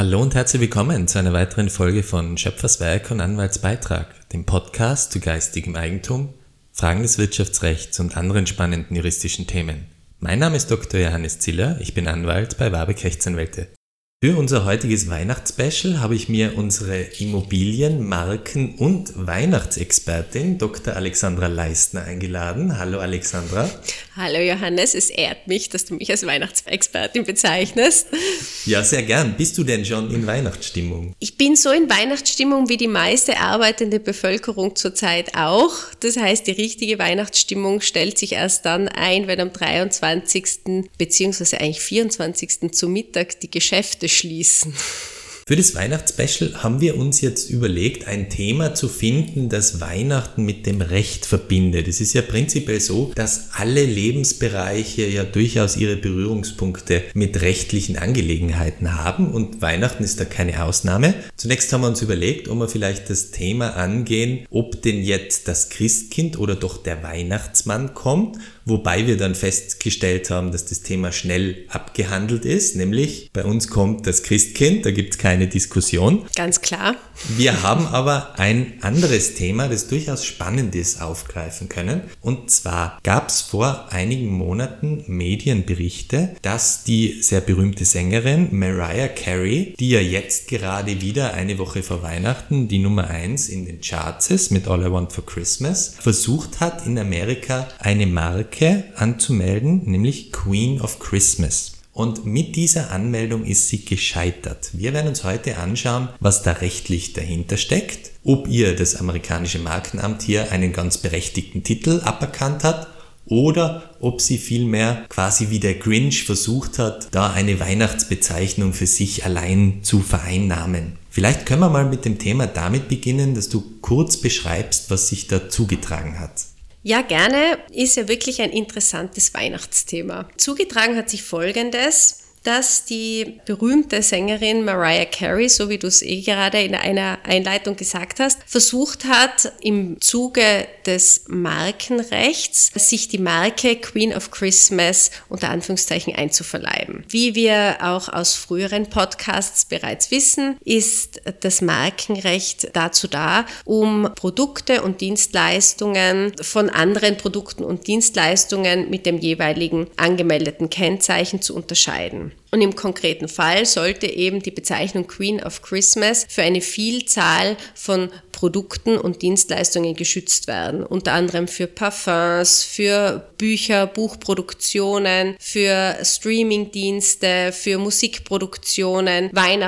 Hallo und herzlich willkommen zu einer weiteren Folge von Schöpferswerk und Anwaltsbeitrag, dem Podcast zu geistigem Eigentum, Fragen des Wirtschaftsrechts und anderen spannenden juristischen Themen. Mein Name ist Dr. Johannes Ziller, ich bin Anwalt bei Warbeck Rechtsanwälte. Für unser heutiges Weihnachtsspecial habe ich mir unsere Immobilien-, Marken- und Weihnachtsexpertin Dr. Alexandra Leistner eingeladen. Hallo Alexandra. Hallo Johannes, es ehrt mich, dass du mich als Weihnachtsexpertin bezeichnest. Ja, sehr gern. Bist du denn schon in Weihnachtsstimmung? Ich bin so in Weihnachtsstimmung wie die meiste arbeitende Bevölkerung zurzeit auch. Das heißt, die richtige Weihnachtsstimmung stellt sich erst dann ein, wenn am 23. bzw. eigentlich 24. zu Mittag die Geschäfte schließen. Für das Weihnachtsspecial haben wir uns jetzt überlegt, ein Thema zu finden, das Weihnachten mit dem Recht verbindet. Es ist ja prinzipiell so, dass alle Lebensbereiche ja durchaus ihre Berührungspunkte mit rechtlichen Angelegenheiten haben und Weihnachten ist da keine Ausnahme. Zunächst haben wir uns überlegt, ob wir vielleicht das Thema angehen, ob denn jetzt das Christkind oder doch der Weihnachtsmann kommt, wobei wir dann festgestellt haben, dass das Thema schnell abgehandelt ist, nämlich bei uns kommt das Christkind, da gibt es keine Diskussion. Ganz klar. Wir haben aber ein anderes Thema, das durchaus spannend ist, aufgreifen können. Und zwar gab es vor einigen Monaten Medienberichte, dass die sehr berühmte Sängerin Mariah Carey, die ja jetzt gerade wieder eine Woche vor Weihnachten die Nummer 1 in den Charts ist mit All I Want for Christmas, versucht hat, in Amerika eine Marke anzumelden, nämlich Queen of Christmas. Und mit dieser Anmeldung ist sie gescheitert. Wir werden uns heute anschauen, was da rechtlich dahinter steckt, ob ihr das amerikanische Markenamt hier einen ganz berechtigten Titel aberkannt hat oder ob sie vielmehr quasi wie der Grinch versucht hat, da eine Weihnachtsbezeichnung für sich allein zu vereinnahmen. Vielleicht können wir mal mit dem Thema damit beginnen, dass du kurz beschreibst, was sich da zugetragen hat. Ja, gerne. Ist ja wirklich ein interessantes Weihnachtsthema. Zugetragen hat sich Folgendes, dass die berühmte Sängerin Mariah Carey, so wie du es gerade in einer Einleitung gesagt hast, versucht hat, im Zuge des Markenrechts sich die Marke Queen of Christmas unter Anführungszeichen einzuverleiben. Wie wir auch aus früheren Podcasts bereits wissen, ist das Markenrecht dazu da, um Produkte und Dienstleistungen von anderen Produkten und Dienstleistungen mit dem jeweiligen angemeldeten Kennzeichen zu unterscheiden. Und im konkreten Fall sollte eben die Bezeichnung Queen of Christmas für eine Vielzahl von Produkten und Dienstleistungen geschützt werden. Unter anderem für Parfums, für Bücher, Buchproduktionen, für Streamingdienste, für Musikproduktionen,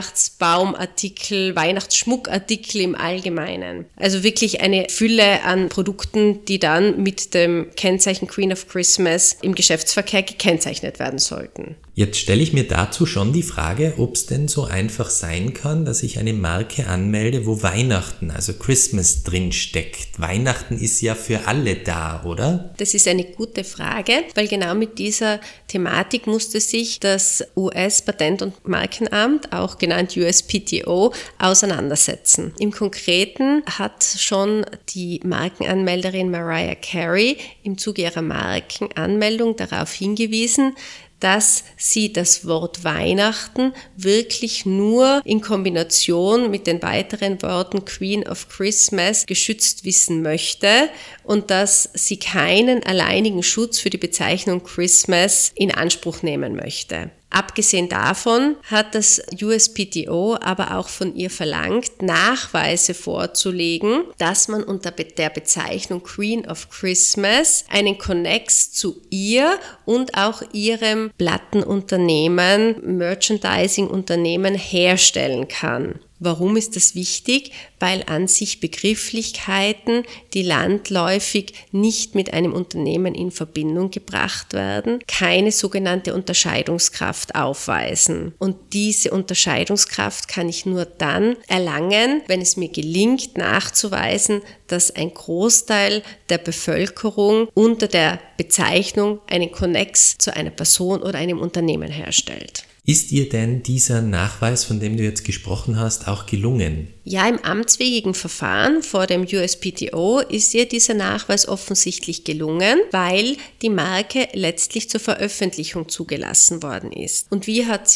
Weihnachtsbaumartikel, Weihnachtsschmuckartikel im Allgemeinen. Also wirklich eine Fülle an Produkten, die dann mit dem Kennzeichen Queen of Christmas im Geschäftsverkehr gekennzeichnet werden sollten. Jetzt stelle ich mir dazu schon die Frage, ob es denn so einfach sein kann, dass ich eine Marke anmelde, wo Weihnachten, also Christmas drin steckt. Weihnachten ist ja für alle da, oder? Das ist eine gute Frage, weil genau mit dieser Thematik musste sich das US-Patent- und Markenamt, auch genannt USPTO, auseinandersetzen. Im Konkreten hat schon die Markenanmelderin Mariah Carey im Zuge ihrer Markenanmeldung darauf hingewiesen, dass sie das Wort Weihnachten wirklich nur in Kombination mit den weiteren Worten Queen of Christmas geschützt wissen möchte und dass sie keinen alleinigen Schutz für die Bezeichnung Christmas in Anspruch nehmen möchte. Abgesehen davon hat das USPTO aber auch von ihr verlangt, Nachweise vorzulegen, dass man unter der Bezeichnung Queen of Christmas einen Connex zu ihr und auch ihrem Plattenunternehmen, Merchandising-Unternehmen herstellen kann. Warum ist das wichtig? Weil an sich Begrifflichkeiten, die landläufig nicht mit einem Unternehmen in Verbindung gebracht werden, keine sogenannte Unterscheidungskraft aufweisen. Und diese Unterscheidungskraft kann ich nur dann erlangen, wenn es mir gelingt, nachzuweisen, dass ein Großteil der Bevölkerung unter der Bezeichnung einen Connex zu einer Person oder einem Unternehmen herstellt. Ist dir denn dieser Nachweis, von dem du jetzt gesprochen hast, auch gelungen? Ja, im amtswidrigen Verfahren vor dem USPTO ist ihr dieser Nachweis offensichtlich gelungen, weil die Marke letztlich zur Veröffentlichung zugelassen worden ist. Und wie hat sie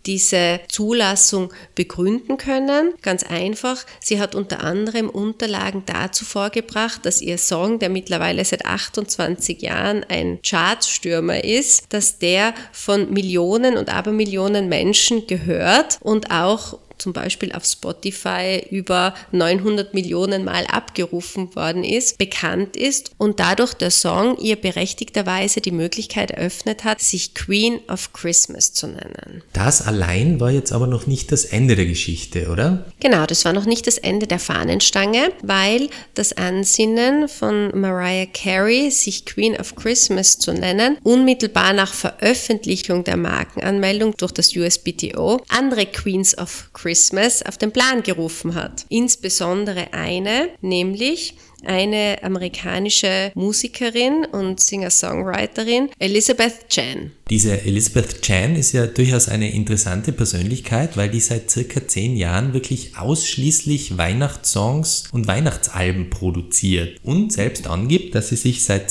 diese Zulassung begründen können? Ganz einfach, sie hat unter anderem Unterlagen dazu vorgebracht, dass ihr Song, der mittlerweile seit 28 Jahren ein Chartstürmer ist, dass der von Millionen und Abermillionen Menschen gehört und auch zum Beispiel auf Spotify über 900 Millionen Mal abgerufen worden ist, bekannt ist und dadurch der Song ihr berechtigterweise die Möglichkeit eröffnet hat, sich Queen of Christmas zu nennen. Das allein war jetzt aber noch nicht das Ende der Geschichte, oder? Genau, das war noch nicht das Ende der Fahnenstange, weil das Ansinnen von Mariah Carey, sich Queen of Christmas zu nennen, unmittelbar nach Veröffentlichung der Markenanmeldung durch das USPTO andere Queens of Christmas auf den Plan gerufen hat. Insbesondere eine, nämlich eine amerikanische Musikerin und Singer-Songwriterin, Elizabeth Chan. Diese Elizabeth Chan ist ja durchaus eine interessante Persönlichkeit, weil die seit circa 10 Jahren wirklich ausschließlich Weihnachtssongs und Weihnachtsalben produziert und selbst angibt, dass sie sich seit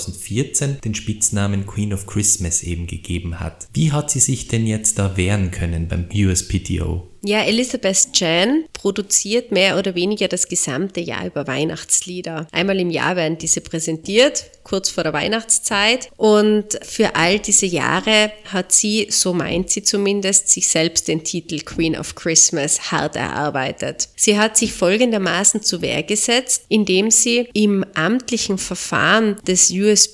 2014 den Spitznamen Queen of Christmas eben gegeben hat. Wie hat sie sich denn jetzt da wehren können beim USPTO? Ja, Elizabeth Chan produziert mehr oder weniger das gesamte Jahr über Weihnachtslieder. Einmal im Jahr werden diese präsentiert, kurz vor der Weihnachtszeit. Und für all diese Jahre hat sie, so meint sie zumindest, sich selbst den Titel Queen of Christmas hart erarbeitet. Sie hat sich folgendermaßen zur Wehr gesetzt, indem sie im amtlichen Verfahren des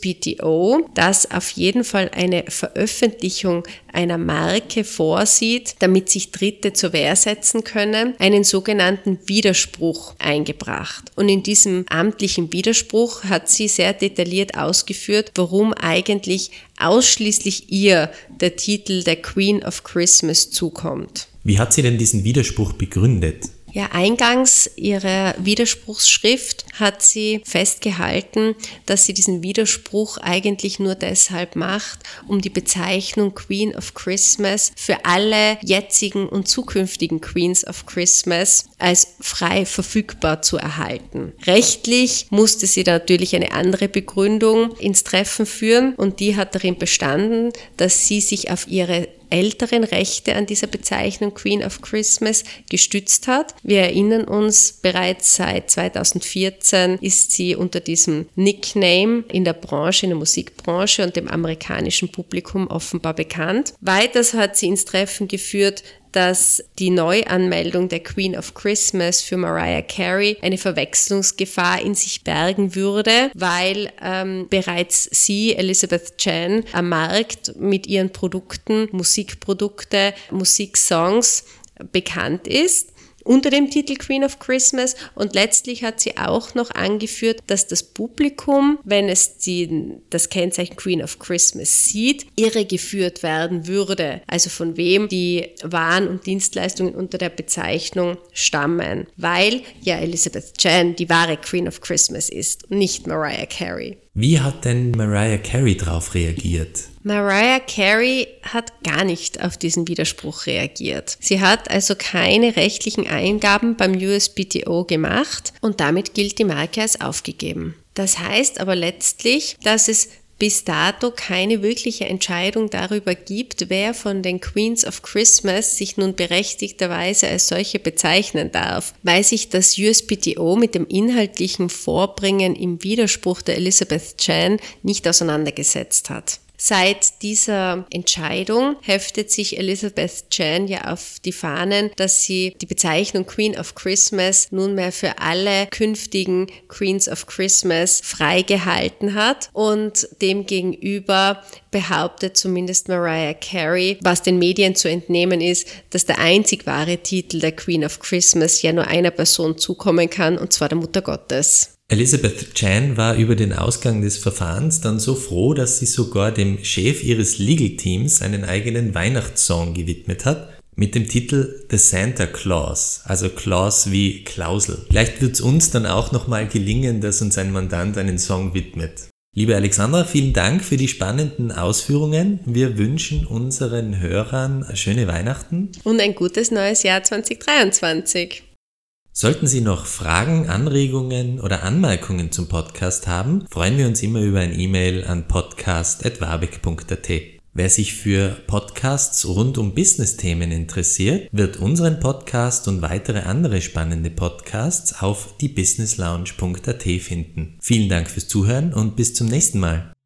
USPTO, das auf jeden Fall eine Veröffentlichung einer Marke vorsieht, damit sich Dritte zur Wehr setzen können, einen sogenannten Widerspruch eingebracht. Und in diesem amtlichen Widerspruch hat sie sehr detailliert ausgeführt, warum eigentlich ausschließlich ihr der Titel der Queen of Christmas zukommt. Wie hat sie denn diesen Widerspruch begründet? Ja, eingangs ihrer Widerspruchsschrift hat sie festgehalten, dass sie diesen Widerspruch eigentlich nur deshalb macht, um die Bezeichnung Queen of Christmas für alle jetzigen und zukünftigen Queens of Christmas als frei verfügbar zu erhalten. Rechtlich musste sie da natürlich eine andere Begründung ins Treffen führen und die hat darin bestanden, dass sie sich auf ihre älteren Rechte an dieser Bezeichnung Queen of Christmas gestützt hat. Wir erinnern uns, bereits seit 2014 ist sie unter diesem Nickname in der Branche, in der Musikbranche und dem amerikanischen Publikum offenbar bekannt. Weiters hat sie ins Treffen geführt, dass die Neuanmeldung der Queen of Christmas für Mariah Carey eine Verwechslungsgefahr in sich bergen würde, weil bereits sie, Elizabeth Chan, am Markt mit ihren Produkten, Musikprodukte, Musiksongs bekannt ist unter dem Titel Queen of Christmas und letztlich hat sie auch noch angeführt, dass das Publikum, wenn es das Kennzeichen Queen of Christmas sieht, irregeführt werden würde, also von wem die Waren und Dienstleistungen unter der Bezeichnung stammen, weil ja Elizabeth Chan die wahre Queen of Christmas ist und nicht Mariah Carey. Wie hat denn Mariah Carey darauf reagiert? Mariah Carey hat gar nicht auf diesen Widerspruch reagiert. Sie hat also keine rechtlichen Eingaben beim USPTO gemacht und damit gilt die Marke als aufgegeben. Das heißt aber letztlich, dass es bis dato keine wirkliche Entscheidung darüber gibt, wer von den Queens of Christmas sich nun berechtigterweise als solche bezeichnen darf, weil sich das USPTO mit dem inhaltlichen Vorbringen im Widerspruch der Elizabeth Chan nicht auseinandergesetzt hat. Seit dieser Entscheidung heftet sich Elizabeth Chan ja auf die Fahnen, dass sie die Bezeichnung Queen of Christmas nunmehr für alle künftigen Queens of Christmas freigehalten hat und demgegenüber behauptet zumindest Mariah Carey, was den Medien zu entnehmen ist, dass der einzig wahre Titel der Queen of Christmas ja nur einer Person zukommen kann, und zwar der Mutter Gottes. Elizabeth Chan war über den Ausgang des Verfahrens dann so froh, dass sie sogar dem Chef ihres Legal-Teams einen eigenen Weihnachtssong gewidmet hat, mit dem Titel The Santa Claus, also Claus wie Klausel. Vielleicht wird es uns dann auch nochmal gelingen, dass uns ein Mandant einen Song widmet. Liebe Alexandra, vielen Dank für die spannenden Ausführungen. Wir wünschen unseren Hörern schöne Weihnachten. Und ein gutes neues Jahr 2023. Sollten Sie noch Fragen, Anregungen oder Anmerkungen zum Podcast haben, freuen wir uns immer über ein E-Mail an podcast@warbeck.at. Wer sich für Podcasts rund um Business-Themen interessiert, wird unseren Podcast und weitere andere spannende Podcasts auf diebusinesslounge.at finden. Vielen Dank fürs Zuhören und bis zum nächsten Mal.